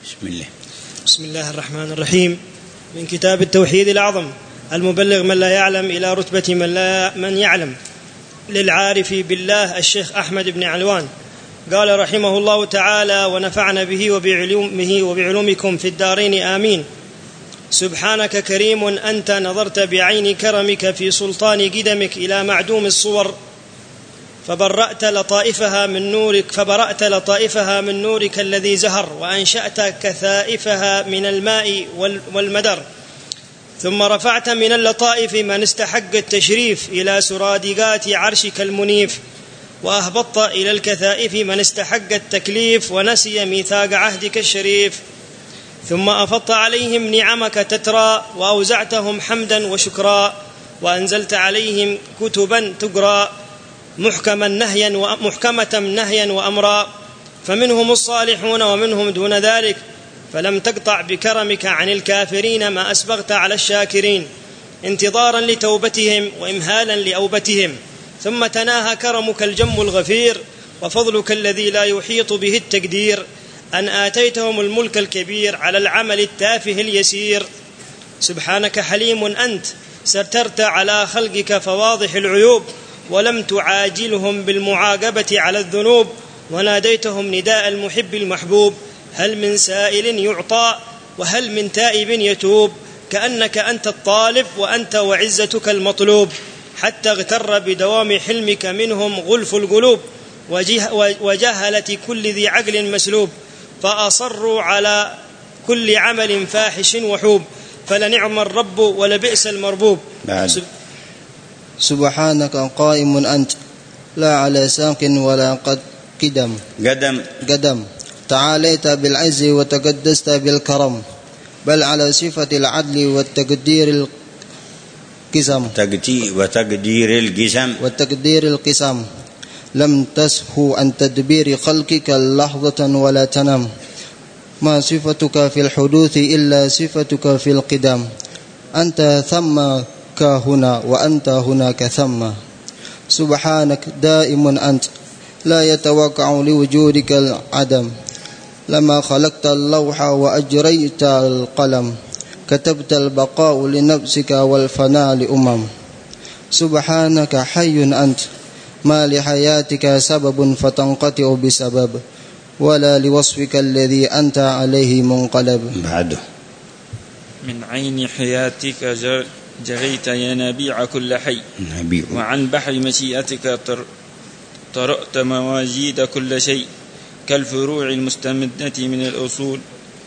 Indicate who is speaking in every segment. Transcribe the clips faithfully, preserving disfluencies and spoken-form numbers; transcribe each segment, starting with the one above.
Speaker 1: بسم الله.
Speaker 2: بسم الله الرحمن الرحيم. من كتاب التوحيد الأعظم المبلغ من لا يعلم إلى رتبة من, لا من يعلم، للعارف بالله الشيخ أحمد بن علوان، قال رحمه الله تعالى ونفعنا به وبعلومه وبعلومكم في الدارين آمين. سبحانك كريم أنت نظرت بعين كرمك في سلطان قدمك إلى معدوم الصور، فبرأت لطائفها من نورك فبرأت لطائفها من نورك الذي زهر، وأنشأت كثائفها من الماء والمدر، ثم رفعت من اللطائف من استحق التشريف إلى سرادقات عرشك المنيف، وأهبطت إلى الكثائف من استحق التكليف ونسي ميثاق عهدك الشريف، ثم أفضت عليهم نعمك تترى وأوزعتهم حمدا وشكرا، وأنزلت عليهم كتبا تقرى محكما نهيا ومحكمة نهيا وأمرا، فمنهم الصالحون ومنهم دون ذلك، فلم تقطع بكرمك عن الكافرين ما أسبغت على الشاكرين، انتظارا لتوبتهم وإمهالا لأوبتهم، ثم تناهى كرمك الجم الغفير وفضلك الذي لا يحيط به التقدير، أن آتيتهم الملك الكبير على العمل التافه اليسير. سبحانك حليم أنت سترت على خلقك فواضح العيوب، ولم تعاجلهم بالمعاقبة على الذنوب، وناديتهم نداء المحب المحبوب، هل من سائل يعطى وهل من تائب يتوب، كأنك أنت الطالب وأنت وعزتك المطلوب، حتى اغتر بدوام حلمك منهم غلف القلوب وجهلة كل ذي عقل مسلوب، فأصروا على كل عمل فاحش وحوب، فلنعم الرب ولبئس المربوب.
Speaker 3: سبحانك قائم أنت لا على ساق ولا قد قدم
Speaker 1: قدم
Speaker 3: قدم تعاليت بالعز وتقدست بالكرم، بل على صفة العدل والتقدير القسم
Speaker 1: وتقدير القسم
Speaker 3: والتقدير القسم لم تسهو عن تدبير خلقك لحظة ولا تنم، ما صفتك في الحدوث إلا صفتك في القدم، أنت ثم هنا وأنت هناك ثم. سبحانك دائم أنت لا يتوقع لوجودك العدم، لما خلقت اللوح وأجريت القلم، كتبت البقاء لنفسك والفناء لأمم. سبحانك حي أنت ما لحياتك سبب فتنقطع بسبب، ولا لوصفك الذي أنت عليه منقلب.
Speaker 1: بعده
Speaker 4: من عين حياتك جر جريت ينابيع كل حي،
Speaker 1: نبيع.
Speaker 4: وعن بحر مشيئتك طرأت مواجيد كل شيء، كالفروع المستمدة من الأصول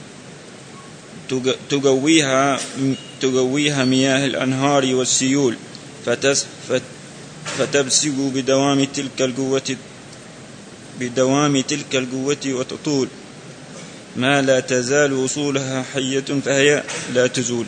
Speaker 4: تقويها, تقويها مياه الأنهار والسيول، فتبسق بدوام تلك القوة بدوام تلك القوة وتطول، ما لا تزال وصولها حية فهي لا تزول،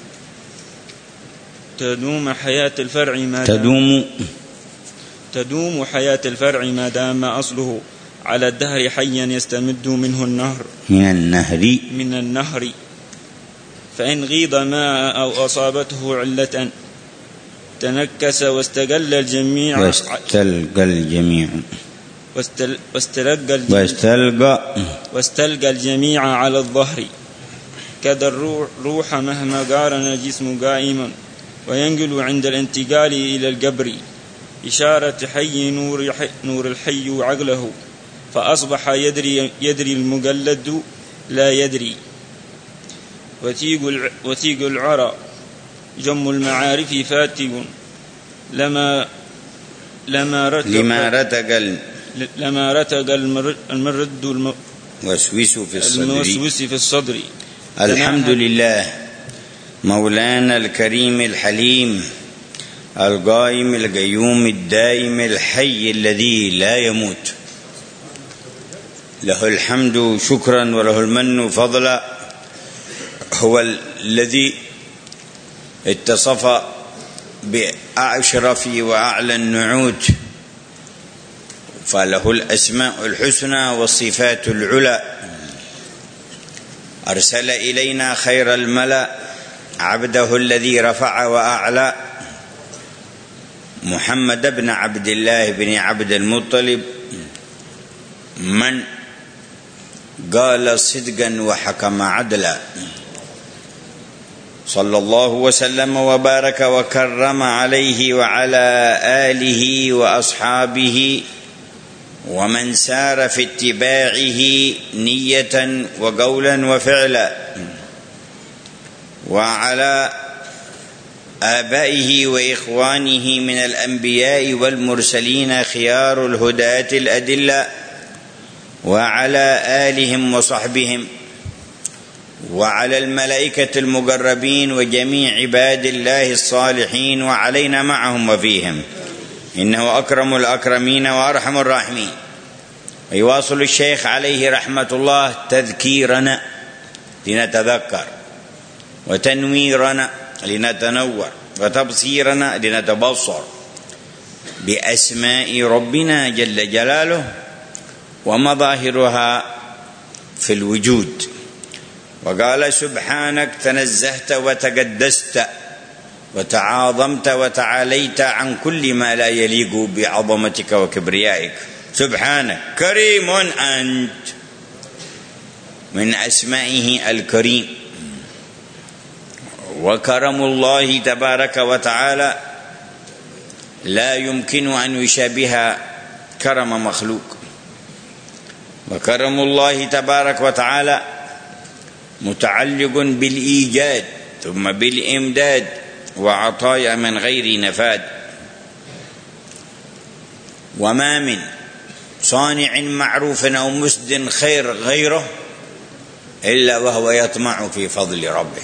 Speaker 4: تدوم حياة الفرع ما
Speaker 1: تدوم
Speaker 4: تدوم حياة الفرع ما دام أصله على الدهر حيا يستمد منه النهر
Speaker 1: من النهر
Speaker 4: من النهر فإن غيض ماء أو أصابته علة تنكس واستقل الجميع
Speaker 1: واستلقى الجميع
Speaker 4: واستل واستلقى الجميع
Speaker 1: واستلقى
Speaker 4: واستلقى الجميع على الظهر، كذا الروح مهما قارن الجسم قائما، وينقل عند الانتقال إلى القبر، إشارة حي نور, حي نور الحي عقله، فأصبح يدري, يدري المقلد لا يدري، وثيق العرى جم المعارف فاتق، لما لما رتق
Speaker 1: لما رتق
Speaker 4: لما رتق المرد
Speaker 1: الموسوس في الصدر,
Speaker 4: الموسوس في الصدر.
Speaker 1: الحمد لله مولانا الكريم الحليم القائم القيوم الدائم الحي الذي لا يموت، له الحمد شكرا وله المن فضلا، هو الذي اتصف بأشرف وأعلى النعوت، فله الأسماء الحسنى والصفات العلى، أرسل إلينا خير الملأ عبده الذي رفع وأعلى، محمد بن عبد الله بن عبد المطلب، من قال صدقا وحكم عدلا، صلى الله وسلم وبارك وكرم عليه وعلى آله وأصحابه ومن سار في اتباعه نية وقولا وفعلا، وعلى آبائه وإخوانه من الأنبياء والمرسلين خيار الهداة الأدلة، وعلى آلهم وصحبهم، وعلى الملائكة المقربين وجميع عباد الله الصالحين، وعلينا معهم وفيهم، إنه أكرم الأكرمين وأرحم الراحمين. ويواصل الشيخ عليه رحمة الله تذكيرنا لنتذكر، وتنويرنا لنتنور، وتبصيرنا لنتبصر بأسماء ربنا جل جلاله ومظاهرها في الوجود. وقال سبحانك تنزهت وتقدست وتعاظمت وتعاليت عن كل ما لا يليق بعظمتك وكبريائك. سبحانك كريم أنت، من أسمائه الكريم. وكرم الله تبارك وتعالى لا يمكن أن يشابه كرم مخلوق، وكرم الله تبارك وتعالى متعلق بالإيجاد ثم بالإمداد وعطايا من غير نفاد. وما من صانع معروف أو مسد خير غيره إلا وهو يطمع في فضل ربه،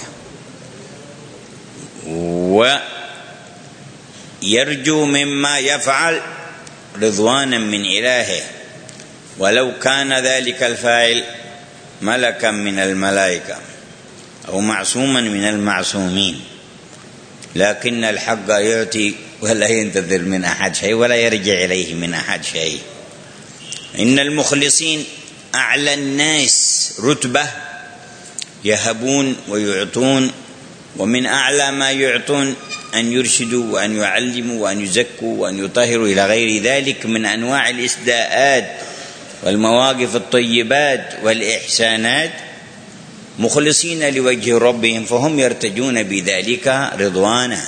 Speaker 1: ويرجو مما يفعل رضوانا من إلهه، ولو كان ذلك الفاعل ملكا من الملائكة أو معصوما من المعصومين. لكن الحق يعطي ولا ينتظر من أحد شيء ولا يرجع إليه من أحد شيء. إن المخلصين أعلى الناس رتبة يهبون ويعطون، ومن أعلى ما يعطون أن يرشدوا وأن يعلموا وأن يزكوا وأن يطهروا إلى غير ذلك من أنواع الإسداءات والمواقف الطيبات والإحسانات، مخلصين لوجه ربهم، فهم يرتجون بذلك رضوانه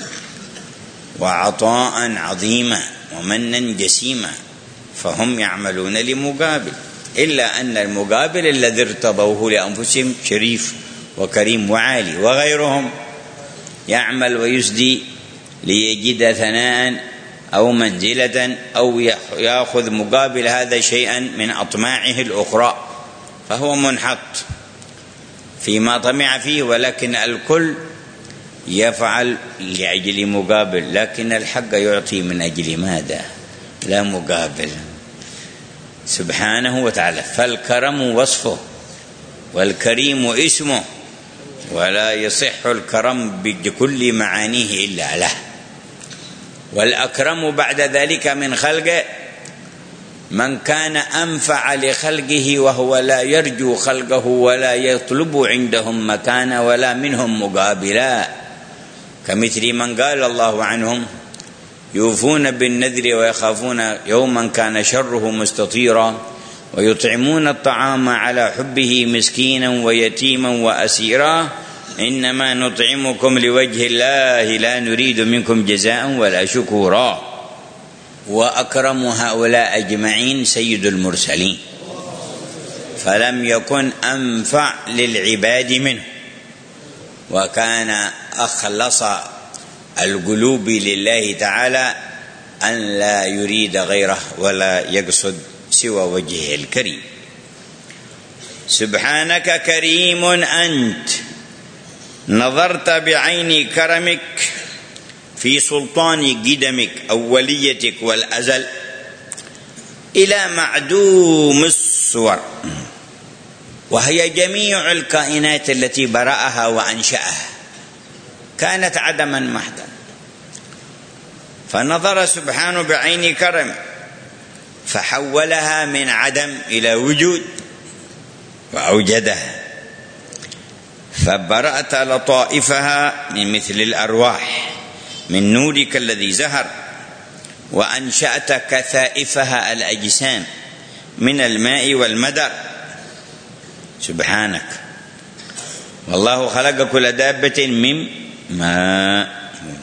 Speaker 1: وعطاء عظيما ومنا جسيما، فهم يعملون لمقابل، إلا أن المقابل الذي ارتضوه لأنفسهم شريف وكريم وعالي، وغيرهم يعمل ويسدي ليجد ثناء أو منزلة أو يأخذ مقابل هذا شيئا من أطماعه الأخرى، فهو منحط فيما طمع فيه. ولكن الكل يفعل لأجل مقابل، لكن الحق يعطي من أجل ماذا؟ لا مقابل سبحانه وتعالى. فالكرم وصفه والكريم اسمه، ولا يصح الكرم بكل معانيه إلا له. والأكرم بعد ذلك من خلقه من كان أنفع لخلقه وهو لا يرجو خلقه ولا يطلب عندهم مكانا ولا منهم مقابلا، كمثل من قال الله عنهم يوفون بالنذر ويخافون يوما كان شره مستطيرا ويطعمون الطعام على حبه مسكينا ويتيما وأسيرا إنما نطعمكم لوجه الله لا نريد منكم جزاء ولا شكورا. وأكرم هؤلاء أجمعين سيد المرسلين، فلم يكن أنفع للعباد منه، وكان أخلص القلوب لله تعالى أن لا يريد غيره ولا يقصد سوى وجهه الكريم. سبحانك كريم أنت، نظرت بعين كرمك في سلطان قدمك أوليتك والأزل إلى معدوم الصور، وهي جميع الكائنات التي برأها وأنشأها كانت عدما محضا، فنظر سبحانه بعين كرم فحولها من عدم إلى وجود وأوجدها، فبرأت لطائفها من مثل الأرواح من نورك الذي زهر، وأنشأت كثائفها الأجسام من الماء والمدر، سبحانك. والله خلق كل دابة من ماء.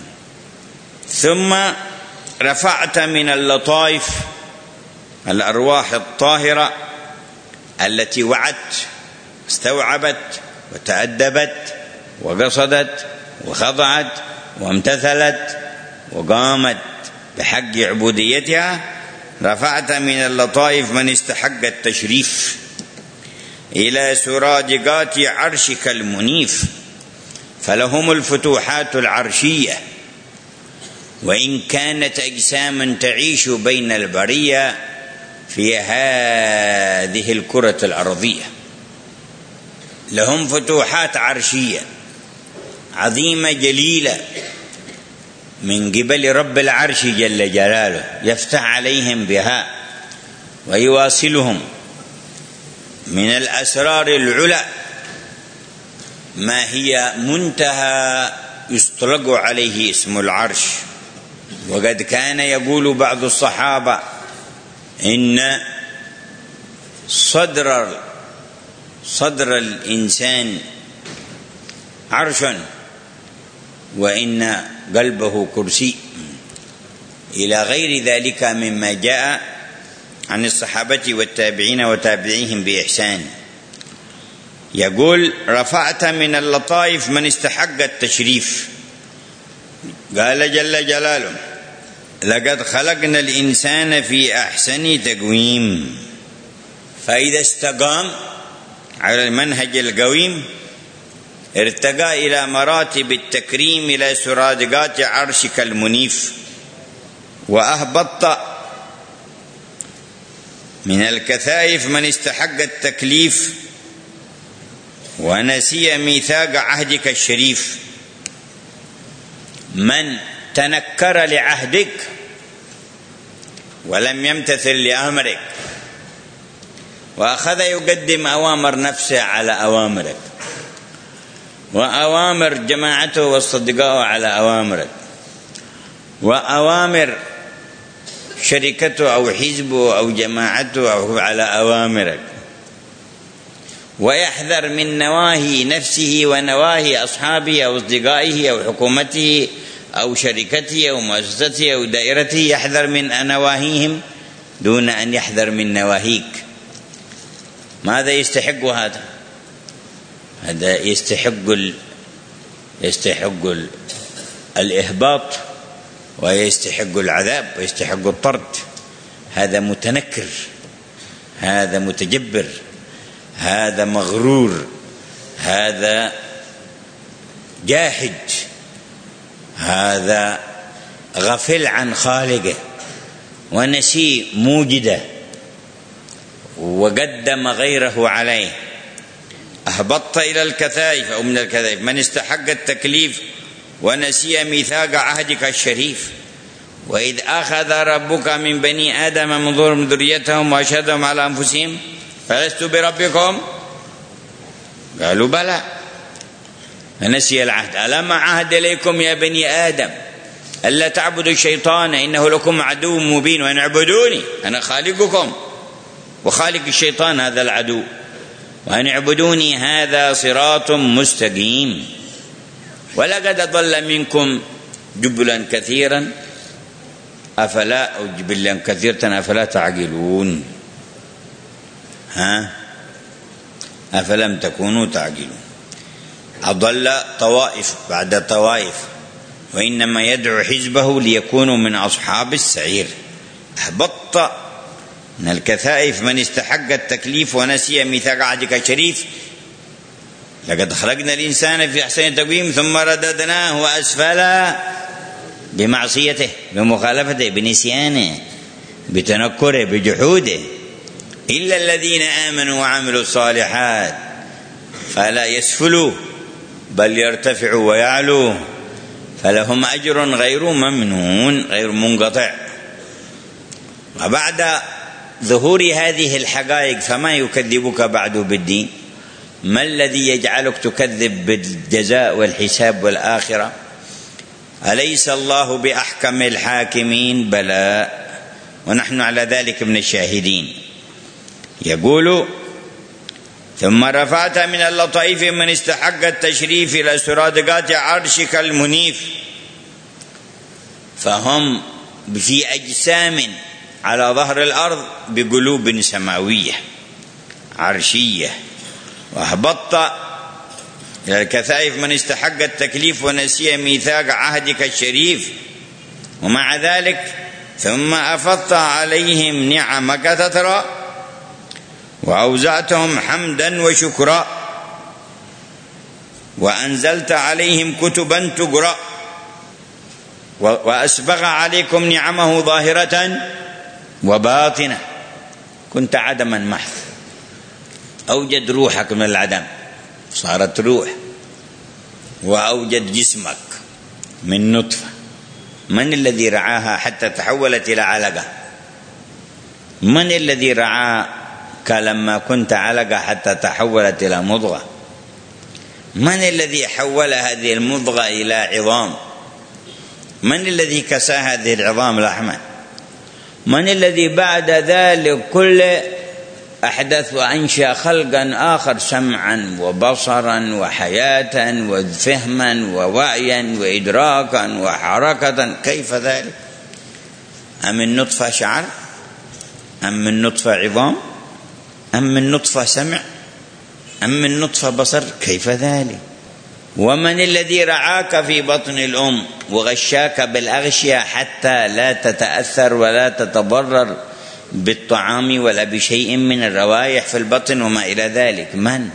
Speaker 1: ثم رفعت من اللطائف الأرواح الطاهرة التي وعت استوعبت وتأدبت وقصدت وخضعت وامتثلت وقامت بحق عبوديتها. رفعت من اللطائف من استحق التشريف إلى سرادقات عرشك المنيف، فلهم الفتوحات العرشية، وإن كانت أجساما تعيش بين البرية في هذه الكرة الأرضية. لهم فتوحات عرشية عظيمة جليلة من قبل رب العرش جل جلاله، يفتح عليهم بها ويواصلهم من الأسرار العلى ما هي منتهى يطلق عليه اسم العرش. وقد كان يقول بعض الصحابة إن صدر صدر الإنسان عرش وإن قلبه كرسي، إلى غير ذلك مما جاء عن الصحابة والتابعين وتابعيهم بإحسان. يقول رفعت من اللطائف من استحق التشريف. قال جل جلاله لقد خلقنا الإنسان في أحسن تقويم. فإذا استقام على المنهج القويم ارتقى إلى مراتب التكريم إلى سرادقات عرشك المنيف. وأهبطت من الكثائف من استحق التكليف ونسي ميثاق عهدك الشريف. من تنكر لعهدك ولم يمتثل لأمرك وأخذ يقدم أوامر نفسه على أوامرك وأوامر جماعته واصدقائه على أوامرك وأوامر شركته أو حزبه أو جماعته أو على أوامرك، ويحذر من نواهي نفسه ونواهي أصحابه أو أصدقائه أو حكومته أو شركته أو مؤسسته أو دائرته، يحذر من نواهيهم دون أن يحذر من نواهيك. ماذا يستحق هذا؟ هذا يستحق ال... يستحق ال... الإهباط ويستحق العذاب ويستحق الطرد. هذا متنكر، هذا متجبر، هذا مغرور، هذا جاحد، هذا غفل عن خالقه ونسي موجده وقدم غيره عليه. أهبطت إلى الكثائف أو من الكثائف من استحق التكليف ونسي ميثاق عهدك الشريف. وإذ أخذ ربك من بني آدم من ظلم ذريتهم وأشهدهم على أنفسهم فلست بربكم قالوا بلى فنسي العهد. ألم عهد إليكم يا بني آدم ألا تعبدوا الشيطان إنه لكم عدو مبين وأن اعبدوني أنا خالقكم وخالق الشيطان هذا العدو وأن اعبدوني هذا صراط مستقيم. ولقد ضل منكم جبلا كثيرا أفلا أو جبلا كثيرا أفلا تعقلون. ها أفلم تكونوا تعقلون. أضل طوائف بعد طوائف وإنما يدعو حزبه ليكونوا من أصحاب السعير. أهبط من الكثائف من استحق التكليف ونسي ميثاق عهدك الشريف. لقد خلقنا الإنسان في أحسن تقويم ثم رددناه أسفلا بمعصيته بمخالفته بنسيانه بتنكره بجحوده إلا الذين آمنوا وعملوا الصالحات فلا يسفلوا بل يرتفعوا ويعلوا فلهم أجر غير ممنون غير منقطع. وبعد ظهور هذه الحقائق فما يكذبك بعد بالدين؟ ما الذي يجعلك تكذب بالجزاء والحساب والآخرة؟ أليس الله بأحكم الحاكمين؟ بلى ونحن على ذلك من الشاهدين. يقول ثم رفعت من اللطائف من استحق التشريف إلى سرادقات عرشك المنيف، فهم في أجسام على ظهر الأرض بقلوب سماوية عرشية. وأهبطت إلى الكثائف من استحق التكليف ونسي ميثاق عهدك الشريف، ومع ذلك ثم أفضت عليهم نعمك تترى، وأوزعتهم حمدا وشكرا، وأنزلت عليهم كتبا تقرأ، وأسبغ عليكم نعمه ظاهرة وباطنة. كنت عدما محض، أوجد روحك من العدم صارت روح، وأوجد جسمك من نطفة. من الذي رعاها حتى تحولت إلى علقة؟ من الذي رعاك لما كنت علقة حتى تحولت إلى مضغة؟ من الذي حول هذه المضغة إلى عظام؟ من الذي كسى هذه العظام لحما؟ من الذي بعد ذلك كله أحدث وأنشأ خلقا آخر، سمعا وبصرا وحياة وفهما ووعيا وإدراكا وحركة؟ كيف ذلك؟ أم من نطفة شعر؟ أم من نطفة عظام؟ أم من نطفة سمع؟ أم من نطفة بصر؟ كيف ذلك؟ ومن الذي رعاك في بطن الأم وغشاك بالأغشية حتى لا تتأثر ولا تتضرر بالطعام ولا بشيء من الروائح في البطن وما إلى ذلك؟ من؟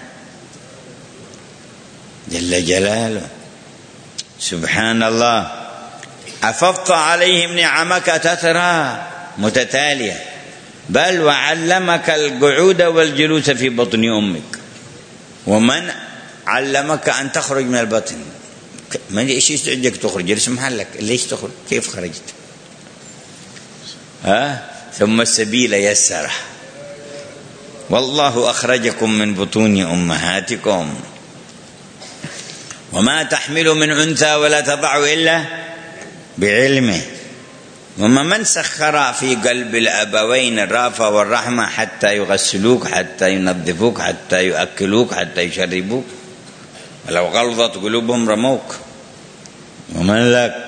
Speaker 1: جل جلاله. سبحان الله. أفضت عليهم نعمك تترى متتالية، بل وعلمك القعود والجلوس في بطن أمك. ومن علمك أن تخرج من البطن؟ ما إيش يستعجك تخرج؟ جلس محلك، ليش تخرج؟ كيف خرجت؟ ها؟ ثم السبيل يسره، والله أخرجكم من بطون أمهاتكم وما تحمل من أنثى ولا تضع إلا بعلمه. وما من سخر في قلب الأبوين الرافة والرحمة حتى يغسلوك، حتى ينظفوك، حتى يؤكلوك، حتى يشربوك، ولو غلظت قلوبهم رموك. ومن لك؟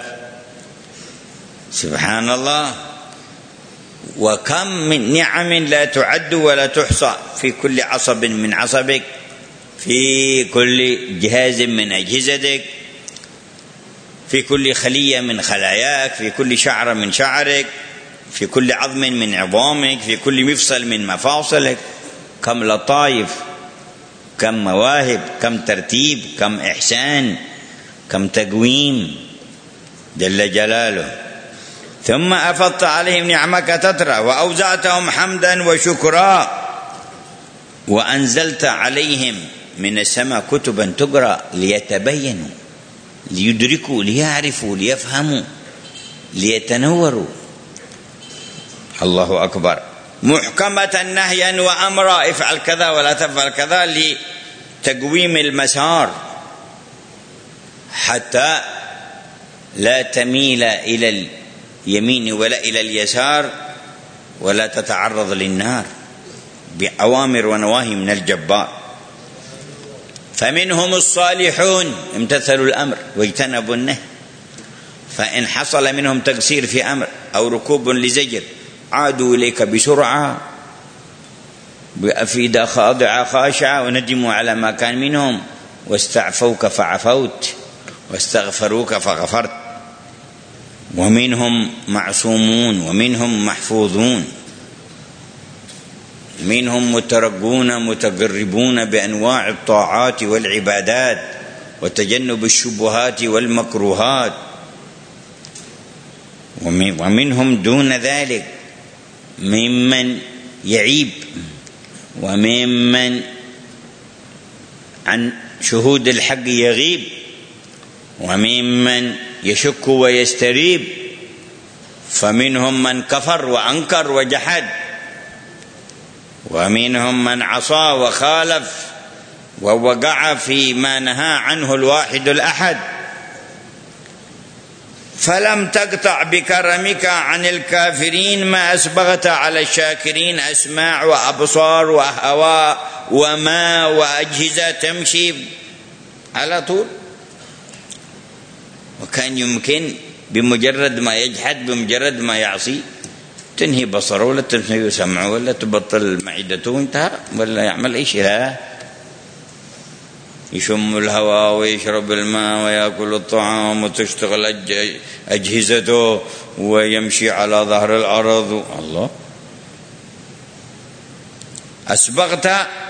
Speaker 1: سبحان الله. وكم من نعم لا تعد ولا تحصى في كل عصب من عصبك، في كل جهاز من أجهزتك، في كل خلية من خلاياك، في كل شعرة من شعرك، في كل عظم من عظامك، في كل مفصل من مفاصلك. كم لطائف، كم مواهب، كم ترتيب، كم إحسان، كم تقويم، جل جلاله. ثم أفضت عليهم نعمك تترى، وأوزعتهم حمدا وشكرا، وأنزلت عليهم من السماء كتبا تقرأ ليتبينوا، ليدركوا، ليعرفوا، ليفهموا، ليتنوروا. الله أكبر. محكمة نهيا وأمرا، افعل كذا ولا تفعل كذا، لتقويم المسار حتى لا تميل إلى اليمين ولا إلى اليسار ولا تتعرض للنار، بأوامر ونواهي من الجبار. فمنهم الصالحون امتثلوا الأمر واجتنبوا النهي، فإن حصل منهم تقصير في أمر أو ركوب لزجر عادوا إليك بسرعة بأفئدة خاضعة خاشعة، وندموا على ما كان منهم، واستعفوك فعفوت، واستغفروك فغفرت. ومنهم معصومون ومنهم محفوظون، منهم مترقون متقربون بأنواع الطاعات والعبادات وتجنب الشبهات والمكروهات، ومنهم دون ذلك ممن يعيب، وممن عن شهود الحق يغيب، وممن يشك ويستريب. فمنهم من كفر وأنكر وجحد، ومنهم من عصى وخالف ووقع فيما نهى عنه الواحد الأحد. فلم تقطع بكرمك عن الكافرين ما أسبغت على الشاكرين أسماع وأبصار وهواء وماء وأجهزة تمشي على طول. وكان يمكن بمجرد ما يجحد بمجرد ما يعصي تنهي بصره ولا تنهي سمعه ولا تبطل معدته وانتهى، ولا يعمل أي شيء. لا، يشم الهواء ويشرب الماء ويأكل الطعام وتشتغل أجهزته ويمشي على ظهر الأرض. الله، أسبغت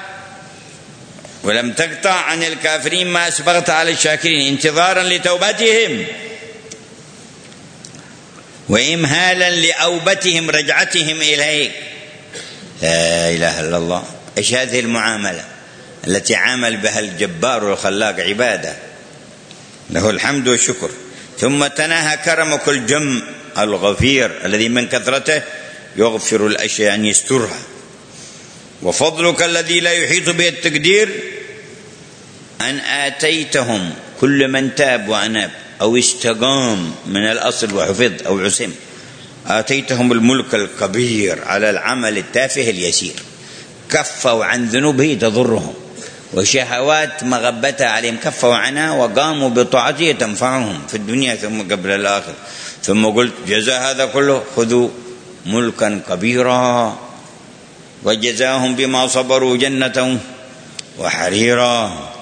Speaker 1: ولم تقطع عن الكافرين ما أسبغت على الشاكرين انتظارا لتوبتهم وإمهالا لأوبتهم رجعتهم إليك. لا إله إلا الله. إيش هذه المعاملة التي عامل بها الجبار الخلاق عباده، له الحمد والشكر. ثم تناهى كرمك الجم الغفير الذي من كثرته يغفر الأشياء يعني يسترها، وفضلك الذي لا يحيط به التقدير أن آتيتهم كل من تاب وأناب أو استقام من الأصل وحفظ أو عسم، آتيتهم الملك الكبير على العمل التافه اليسير، كفوا عن ذنوبه تضرهم وشهوات مغبتها عليهم كفوا عنها وقاموا بطاعته تنفعهم في الدنيا ثم قبل الآخر. ثم قلت جزاء هذا كله خذوا ملكا كبيرا وجزاهم بما صبروا جنة وحريرا.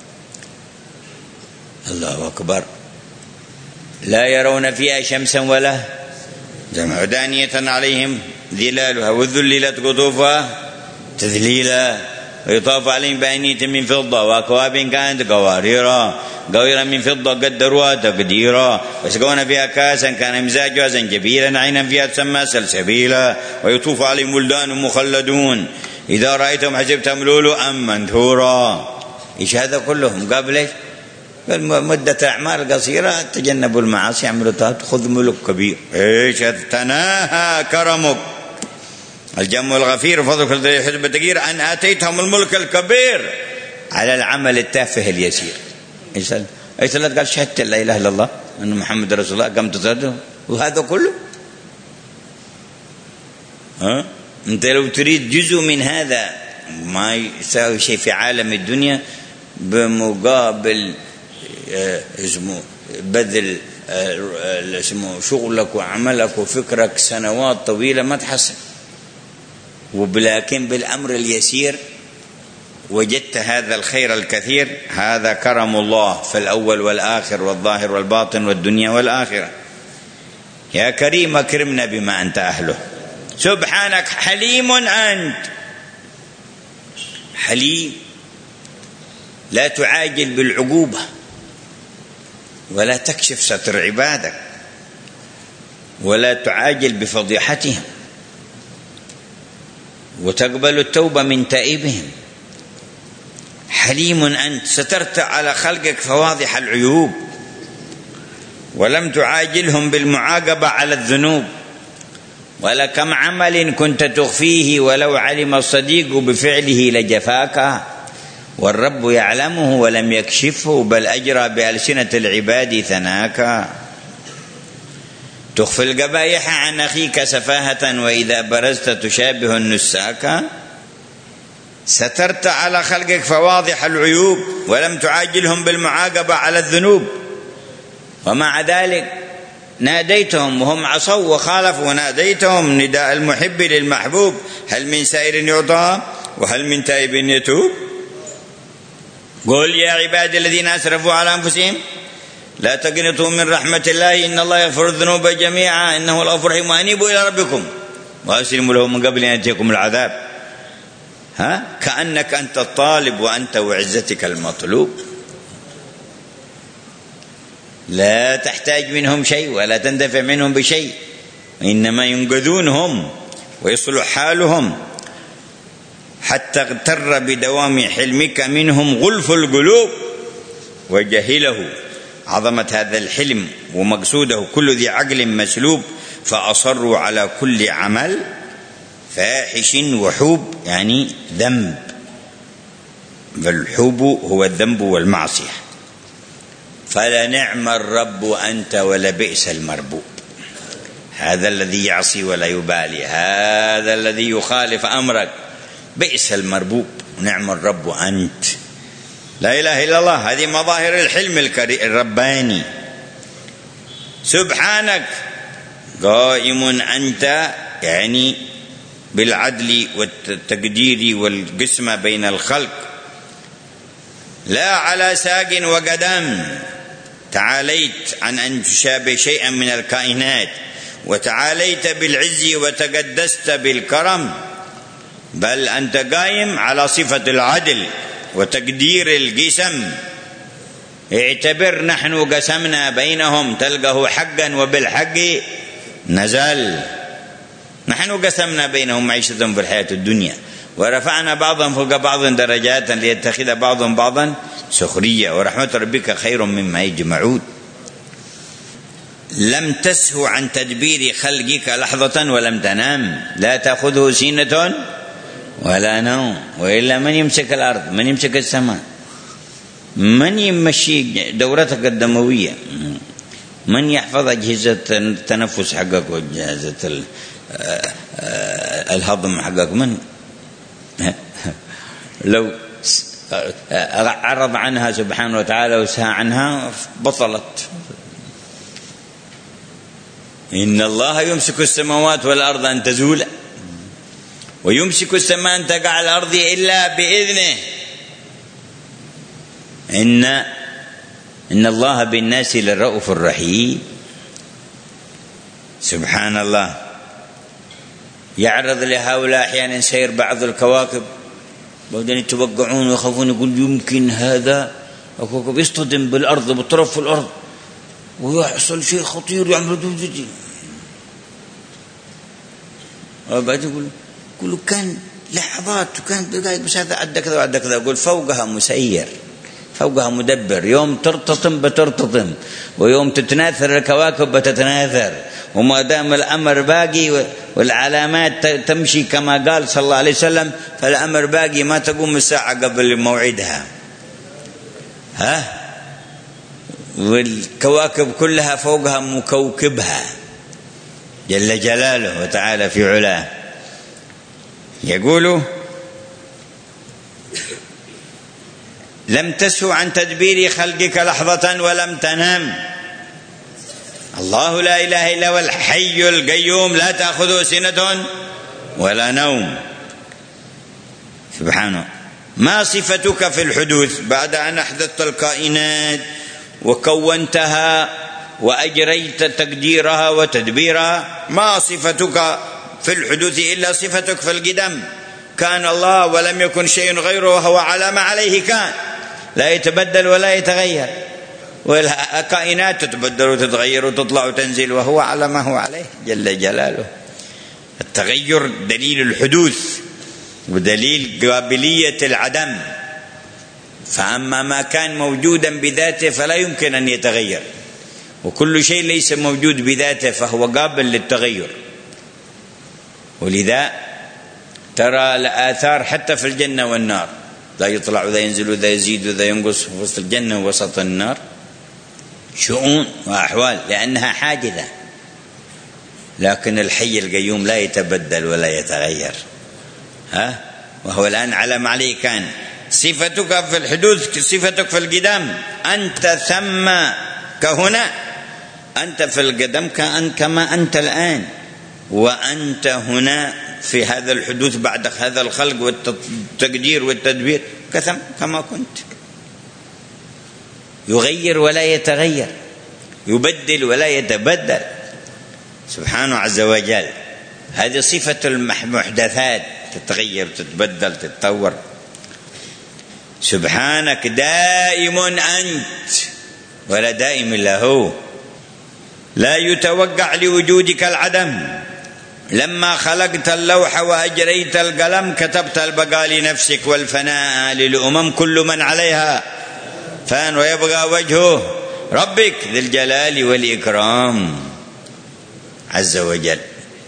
Speaker 1: الله أكبر. لا يرون فيها شمسا ولا جمع دانية عليهم ظلالها وذللت قطوفها تذليلا ويطاف عليهم بأنية من فضة وأكواب كانت قواريرا قويرا من فضة قدروها تقديرا ويسقون فيها كاسا كان مزاجها زنجبيلا عينا فيها تسمى سلسبيلا ويطوف عليهم ولدان مخلدون إذا رأيتهم حسبتهم لؤلؤا منثورا. إيش هذا كلهم قبل مدة أعمال قصيرة تجنبوا المعاصي يعملوا طاعات خذ ملك كبير. إيش تناهى كرمك الجم الغفير وفضلك الذي يحب التغيير أن آتيتهم الملك الكبير على العمل التافه اليسير. إيش إيش لا قال شهدت لا إله إلا الله أن محمد رسول الله قام تصدق وهذا كله. ها أنت لو تريد جزء من هذا ما يساوي شيء في عالم الدنيا بمقابل اسمه بذل اسمه شغلك وعملك وفكرك سنوات طويلة ما تحصل. ولكن بالأمر اليسير وجدت هذا الخير الكثير. هذا كرم الله في الأول والآخر والظاهر والباطن والدنيا والآخرة. يا كريم أكرمنا بما أنت أهله. سبحانك حليم أنت، حليم لا تعاجل بالعقوبة ولا تكشف ستر عبادك ولا تعاجل بفضيحتهم وتقبل التوبة من تائبهم. حليم أنت سترت على خلقك فواضح العيوب ولم تعاجلهم بالمعاقبة على الذنوب. ولكم عمل كنت تخفيه ولو علم الصديق بفعله لجفاك والرب يعلمه ولم يكشفه بل أجرى بألسنة العباد ثناك. تخفي القبائح عن أخيك سفاهة وإذا برزت تشابه النساك. سترت على خلقك فواضح العيوب ولم تعاجلهم بالمعاقبة على الذنوب ومع ذلك ناديتهم وهم عصوا وخالفوا وناديتهم نداء المحب للمحبوب هل من سائر يعطى وهل من تائب يتوب. قل يا عبادي الذين أسرفوا على أنفسهم لا تقنطوا من رحمة الله إن الله يغفر الذنوب جميعا إنه الغفور الرحيم وأنيبوا إلى ربكم وأسلموا له من قبل أن يأتيكم العذاب. ها كأنك أنت الطالب وأنت وعزتك المطلوب. لا تحتاج منهم شيء ولا تندفع منهم بشيء إنما ينقذونهم ويصلح حالهم حتى اغتر بدوام حلمك منهم غلف القلوب وجهله عظمة هذا الحلم ومقصوده كل ذي عقل مسلوب فأصروا على كل عمل فاحش وحوب يعني ذنب، فالحوب هو الذنب والمعصية. فلنعم الرب أنت ولبئس المربوب. هذا الذي يعصي ولا يبالي، هذا الذي يخالف أمرك، بئس المربوب، نعم الرب أنت. لا إله إلا الله. هذه مظاهر الحلم الرباني. سبحانك قائم أنت، يعني بالعدل والتقدير والقسمة بين الخلق، لا على ساق وقدم، تعاليت عن أن تشابه شيئا من الكائنات، وتعاليت بالعز وتقدست بالكرم، بل أنت قائم على صفة العدل وتقدير القسم. اعتبر نحن قسمنا بينهم تلقه حقا وبالحق نزل. نحن قسمنا بينهم معيشتهم في الحياة الدنيا، ورفعنا بعضهم فوق بعض درجات ليتخذ بعضهم بعضا سخرية، ورحمة ربك خير مما يجمعون. لم تسه عن تدبير خلقك لحظة ولم تنام، لا تأخذه سينة ولا نوم. وإلا من يمسك الأرض؟ من يمسك السماء؟ من يمشي دورتك الدموية؟ من يحفظ أجهزة التنفس حقك وأجهزة الهضم حقك؟ من لو عرض عنها سبحانه وتعالى وسهى عنها بطلت. إن الله يمسك السماوات والأرض أن تزولا، ويمسك السماء أن تقع على الأرض إلا بإذنه. إن إن الله بالناس للرؤوف الرحيم. سبحان الله. يعرض لهؤلاء أحيانا سير بعض الكواكب، بعدين يتوقعون ويخافون، يقول يمكن هذا الكوكب يصطدم بالأرض بطرف الأرض ويحصل شيء خطير يعمل دوجي. وبعد يقول يقول كان لحظات وكان دقائق بس هذا عدى كذا وعدى كذا. يقول فوقها مسير، فوقها مدبر. يوم ترتطم بترتطم، ويوم تتناثر الكواكب بتتناثر، وما دام الأمر باقي والعلامات تمشي كما قال صلى الله عليه وسلم، فالأمر باقي، ما تقوم الساعة قبل موعدها. ها؟ والكواكب كلها فوقها مكوكبها جل جلاله وتعالى في علاه. يقول لم تسه عن تدبير خلقك لحظة ولم تنام. الله لا إله إلا هو الحي القيوم، لا تأخذه سنة ولا نوم. سبحانه. ما صفتك في الحدوث بعد أن أحدثت الكائنات وكونتها وأجريت تقديرها وتدبيرها؟ ما صفتك في الحدوث إلا صفتك في القدم. كان الله ولم يكن شيء غيره، وهو على ما عليه كان، لا يتبدل ولا يتغير. والكائنات تتبدل وتتغير وتطلع وتنزل، وهو على ما هو عليه جل جلاله. التغير دليل الحدوث ودليل قابلية العدم. فأما ما كان موجودا بذاته فلا يمكن أن يتغير، وكل شيء ليس موجود بذاته فهو قابل للتغير. ولذا ترى الآثار حتى في الجنة والنار، لا يطلع وذا ينزل وذا يزيد وذا ينقص في وسط الجنة ووسط النار، شؤون وأحوال، لأنها حادثة. لكن الحي القيوم لا يتبدل ولا يتغير، ها؟ وهو الآن على ما عليه كان. صفتك في الحدوث صفتك في القدم. أنت ثم كهنا، أنت في القدم كأن كما أنت الآن، وأنت هنا في هذا الحدوث بعد هذا الخلق والتقدير والتدبير كثم كما كنت. يغير ولا يتغير، يبدل ولا يتبدل سبحانه عز وجل. هذه صفة المحدثات، تتغير تتبدل تتطور. سبحانك دائم أنت ولا دائم إلا هو. لا يتوقع لوجودك العدم. لما خلقت اللوح وأجريت القلم كتبت البقاء لنفسك والفناء للأمم، كل من عليها فان ويبقى وجهه ربك ذي الجلال والإكرام عز وجل.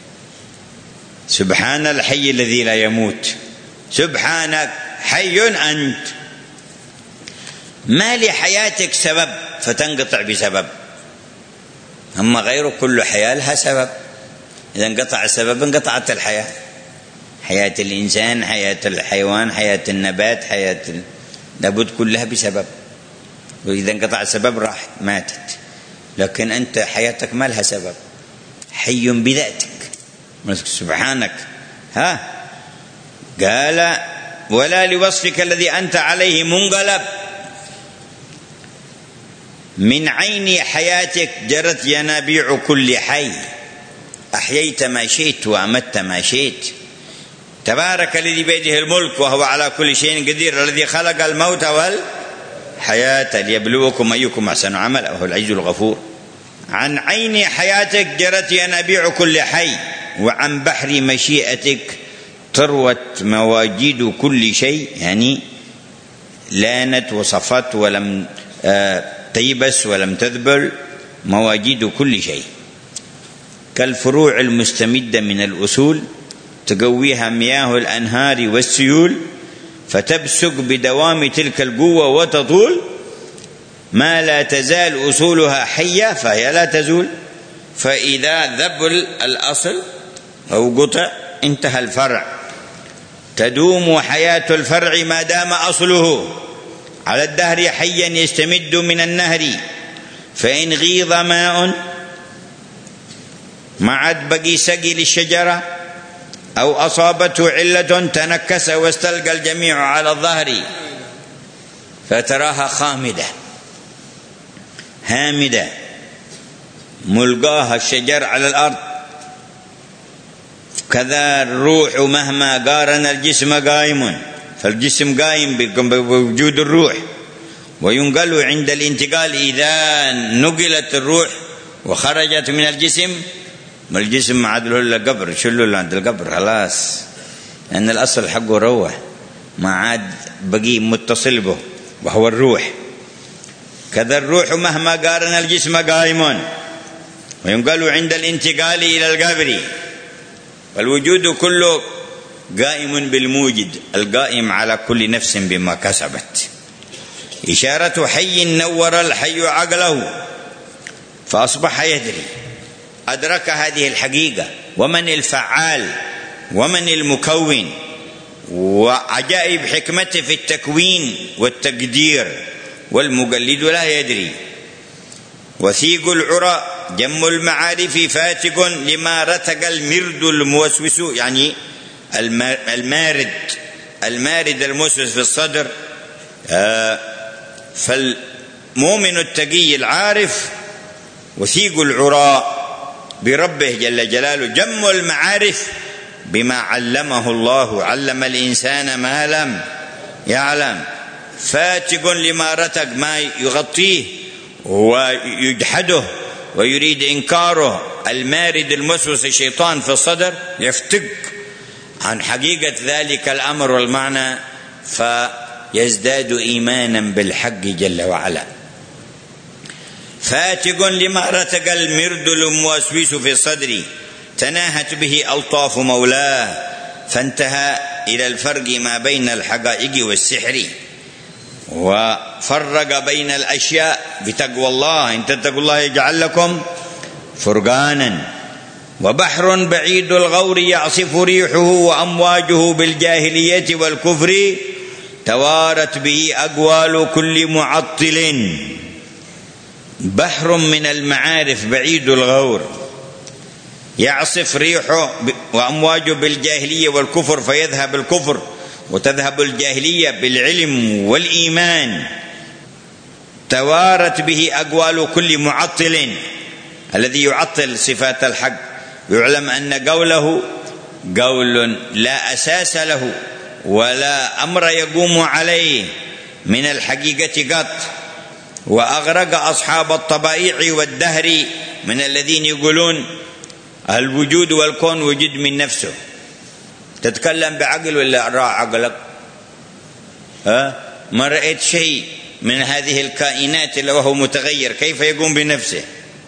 Speaker 1: سبحان الحي الذي لا يموت. سبحانك حي أنت. ما لحياتك سبب فتنقطع بسبب، أما غيره كل حياة لها سبب، إذا انقطع السبب انقطعت الحياة. حياة الإنسان، حياة الحيوان، حياة النبات، حياة ال... لابد كلها بسبب، وإذا انقطع السبب راحت ماتت. لكن أنت حياتك ما لها سبب، حي بذاتك سبحانك. ها قال ولا لوصفك الذي أنت عليه منقلب. من عين حياتك جرت ينابيع كل حي، أحييت ما شئت وأمت ما شئت. تبارك الذي بيده الملك وهو على كل شيء قدير، الذي خلق الموت والحياة ليبلوكم أيكم أحسن عملا وهو العزيز الغفور. عن عين حياتك جرت ينابيع كل حي، وعن بحر مشيئتك تروت مواجيد كل شيء، يعني لانت وصفت ولم تيبس ولم تذبل، مواجيد كل شيء. كالفروع المستمدة من الأصول تقويها مياه الأنهار والسيول، فتبسق بدوام تلك القوة وتطول، ما لا تزال أصولها حية فهي لا تزول. فإذا ذبل الأصل أو قطع انتهى الفرع. تدوم حياة الفرع ما دام أصله على الدهر حيا يستمد من النهر، فإن غيض ماء ما عاد بقي سقي للشجرة، أو أصابته علة تنكس واستلقى الجميع على الظهر، فتراها خامدة هامدة ملقاها الشجر على الأرض. كذا الروح مهما قارن الجسم قائم، فالجسم قائم بوجود الروح، وينقل عند الانتقال إذا نقلت الروح وخرجت من الجسم، ما الجسم ما عاد له إلا قبر، شلوا له عند القبر خلاص، لأن الأصل حقه روح ما عاد بقي متصل به وهو الروح. كذا الروح مهما قارن الجسم قائم، وينقل عند الانتقال إلى القبر. فالوجود كله قائم بالموجد القائم على كل نفس بما كسبت. إشارة حي نور الحي عقله فأصبح يدري، أدرك هذه الحقيقة، ومن الفعال ومن المكون، وعجائب حكمته في التكوين والتقدير، والمقلد لا يدري. وثيق العرى جم المعارف فاتق لما رتق المرد الموسوس، يعني المارد المارد الموسوس في الصدر. فالمؤمن التقي العارف وثيق العرى بربه جل جلاله، جم المعارف بما علمه الله، علم الإنسان ما لم يعلم. فاتق لما رتق ما يغطيه ويجحده ويريد إنكاره. المارد الموسوس الشيطان في الصدر يفتق عن حقيقة ذلك الأمر والمعنى، فيزداد إيمانا بالحق جل وعلا. فاتق لما رتق المرد الموسوس في الصدر، تناهت به ألطاف مولاه، فانتهى إلى الفرق ما بين الحقائق والسحر، وفرق بين الأشياء بتقوى الله. إن تتقوا الله يجعل لكم فرقانا. وبحر بعيد الغور يعصف ريحه، وأمواجه بالجاهلية والكفر، توارت به أقوال كل معطل. بحر من المعارف بعيد الغور يعصف ريحه وأمواجه بالجاهلية والكفر، فيذهب الكفر وتذهب الجاهلية بالعلم والإيمان. توارت به أقوال كل معطل، الذي يعطل صفات الحق يعلم أن قوله قول لا أساس له ولا أمر يقوم عليه من الحقيقة قط. وأغرق أصحاب الطبائع والدهر من الذين يقولون الوجود والكون وجد من نفسه. تتكلم بعقل ولا راع عقلك؟ ها؟ ما رأيت شيء من هذه الكائنات إلا وهو متغير، كيف يقوم بنفسه؟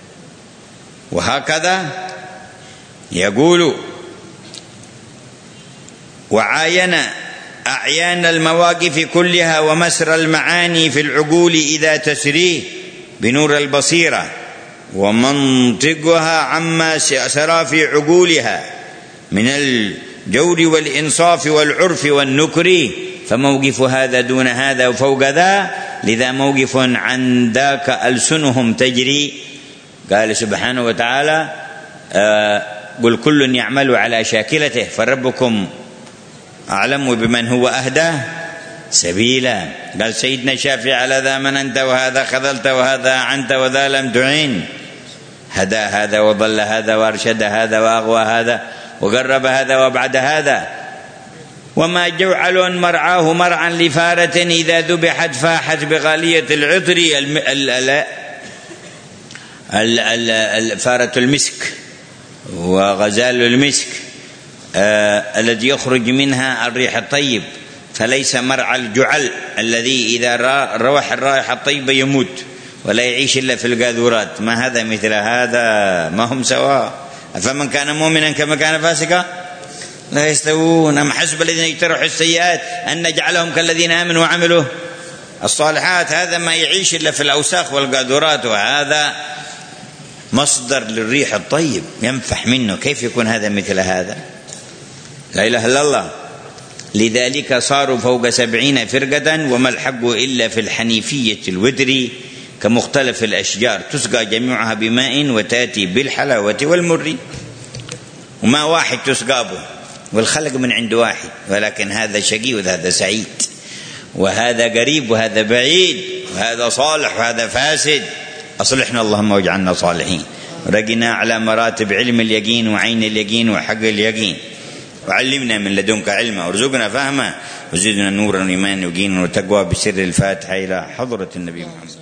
Speaker 1: وهكذا يقول. وعاين أعيان المواقف كلها ومسر المعاني في العقول إذا تسريه بنور البصيرة ومنطقها عما سرى في عقولها من الجور والإنصاف والعرف والنكر، فموقف هذا دون هذا وفوق ذا، لذا موقف عن ذاك ألسنهم تجري. قال سبحانه وتعالى آه قل كل يعمل على شاكلته فربكم أعلم بمن هو أهدى سبيلا. قال سيدنا الشافعي على ذا من أنت وهذا خذلت وهذا عنت وذا لم تعين، هدى هذا وضل هذا وارشد هذا وأغوى هذا وقرب هذا وابعد هذا. وما جعل مرعاه مرعا لفارة إذا ذبحت فاحت بغالية العطر، فارة المسك وغزال المسك آه الذي يخرج منها الريح الطيب، فليس مرعى الجعل الذي إذا روح الرائحة الطيبة يموت ولا يعيش إلا في القاذورات. ما هذا مثل هذا، ما هم سواء، فمن كان مؤمنا كما كان فاسقا لا يستوون. أم حسب الذين يجترحوا السيئات أن نجعلهم كالذين آمنوا وعملوا الصالحات. هذا ما يعيش إلا في الأوساخ والقاذورات، وهذا مصدر للريح الطيب ينفح منه، كيف يكون هذا مثل هذا؟ لا إله إلا الله. لذلك صاروا فوق سبعين فرقة وما الحق إلا في الحنيفية الودر، كمختلف الأشجار تسقى جميعها بماء وتأتي بالحلاوة والمر. وما واحد تسقى به، والخلق من عند واحد، ولكن هذا شقي وهذا سعيد، وهذا قريب وهذا بعيد، وهذا صالح وهذا فاسد. أصلحنا اللهم واجعلنا صالحين، رقنا على مراتب علم اليقين وعين اليقين وحق اليقين، وعلمنا من لدنك علما وارزقنا فهما وزدنا نورا وإيمانا ويقينا وتقوى بسر الفاتحة إلى حضرة النبي محمد.